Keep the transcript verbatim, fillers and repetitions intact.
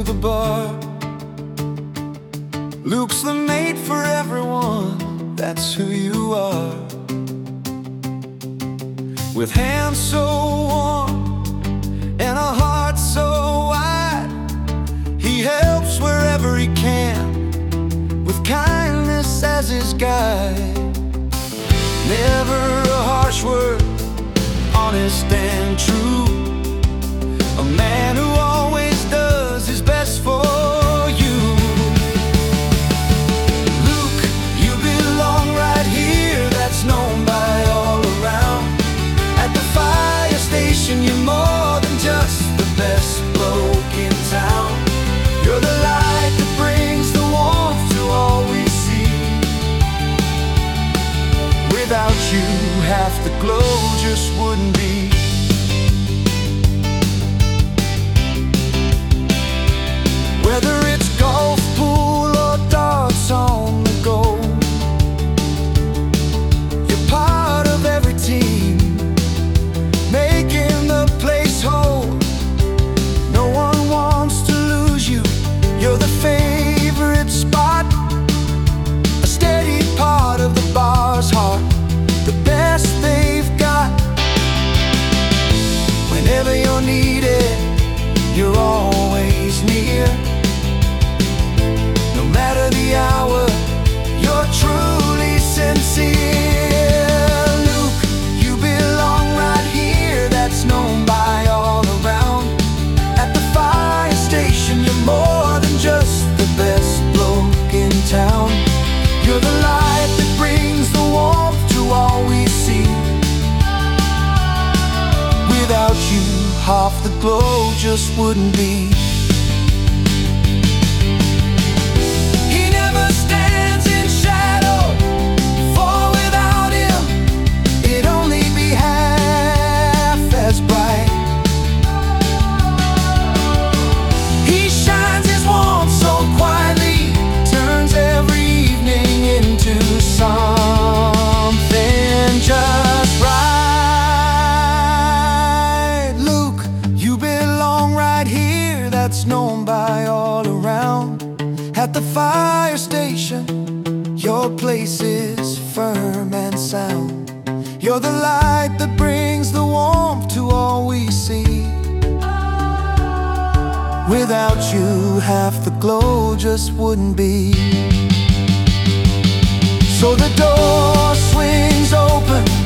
the bar. Luke's the mate for everyone, that's who you are. With hands so warm and a heart so wide, he helps wherever he can, with kindness as his guide. Never a harsh word, honest and true, a man who always does his best for you. Luke, you belong right here, that's known by all around. At the fire station, you're more than just the best bloke in town. You're the light that brings the warmth to all we see. Without you, half the glow just wouldn't be. Whether it's golf, pool, or darts on the go, you're part of every team, making the place whole. No one wants to lose you, you're the favorite spot, a steady part of the bar's heart, the best they've got. Whenever you're needed, you're always near. No matter the hour, you're truly sincere. Luke, you belong right here, that's known by all around. At the fire station, you're more than just the best bloke in town. You're the light that brings the warmth to all we see. Without you, half the glow just wouldn't be. He never stands in shadow, for without him, it'd only be half as bright. He shines his warmth so quietly, turns every evening into something just right. Luke, you belong right here, that's known by all around. At the fire station, your place is firm and sound. You're the light that brings the warmth to all we see. Without you, half the glow just wouldn't be. So the door swings open,